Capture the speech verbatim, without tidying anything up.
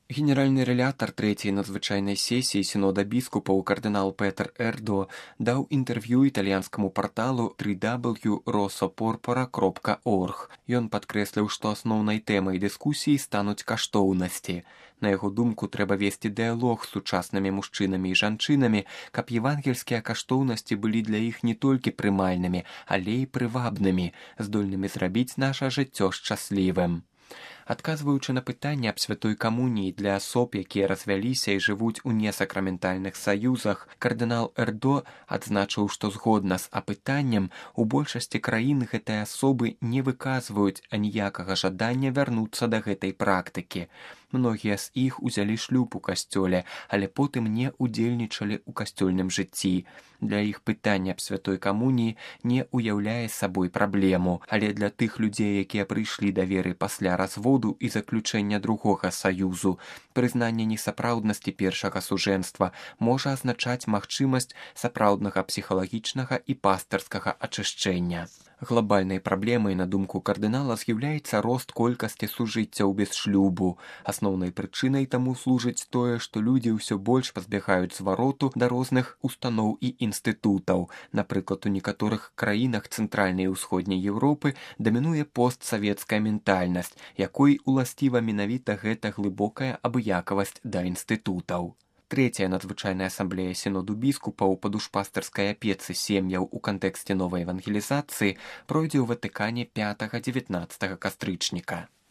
Генеральны рэлятар трэцяй надзвычайнай сесіі сінода біскупаў кардынал Петр Эрдо даў інтэрв'ю італьянскаму парталу три дабл ю крапка росопорпора крапка орг. Ён падкрэсліў, што асноўнай тэмай дыскусіі стануць каштоўнасці. На яго думку, трэба весці дыялог з сучаснымі мужчынамі і жанчынамі, каб евангельскія каштоўнасці былі для іх не толькі прымальнымі, але і прывабнымі, здольнымі зрабіць наша жыццё шчаслівым. Адказваючы на пытанне аб святой камуніі для асоб, якія развяліся і жывуць у несакраментальных саюзах, кардынал Эрдо адзначыў, што згодна з апытаннем, у большасці краін гэтыя асобы не выказваюць аніякага жадання вярнуцца да гэтай практыкі. Многія з іх узялі шлюб у касцёле, але потым не удзельнічалі ў касцёльным жыцці. Для іх пытанне аб святой камуніі не ўяўляе сабой праблему, але для тых людзей, якія прыйшлі да веры пасля разводу і заключэння другога саюзу, прызнанне несапраўднасці першага сужэнства можа азначаць магчымасць сапраўднага псіхалагічнага і пастырскага ачышчэння. Глобальнай праблемай, на думку кардынала, з'яўляецца рост колькасці сужыццяў без шлюбу. Асноўнай прычынай таму служыць тое, што людзі ўсё больш пазбягаюць звароту да розных устаноў і інстытутаў. Напрыклад, у некаторых краінах цэнтральнай і ўсходняй Еўропы дамінуе постсавецкая ментальнасць, якой уласціва менавіта гэта глыбокая абыякавасць да інстытутаў. Трэцяя надзвычайная асамблея сіноду біскупаў па душпастырскай апецы сем'яў у кантэксце новай евангелізацыі пройдзе ў Ватыкане пятага-дзевятнаццатага кастрычніка.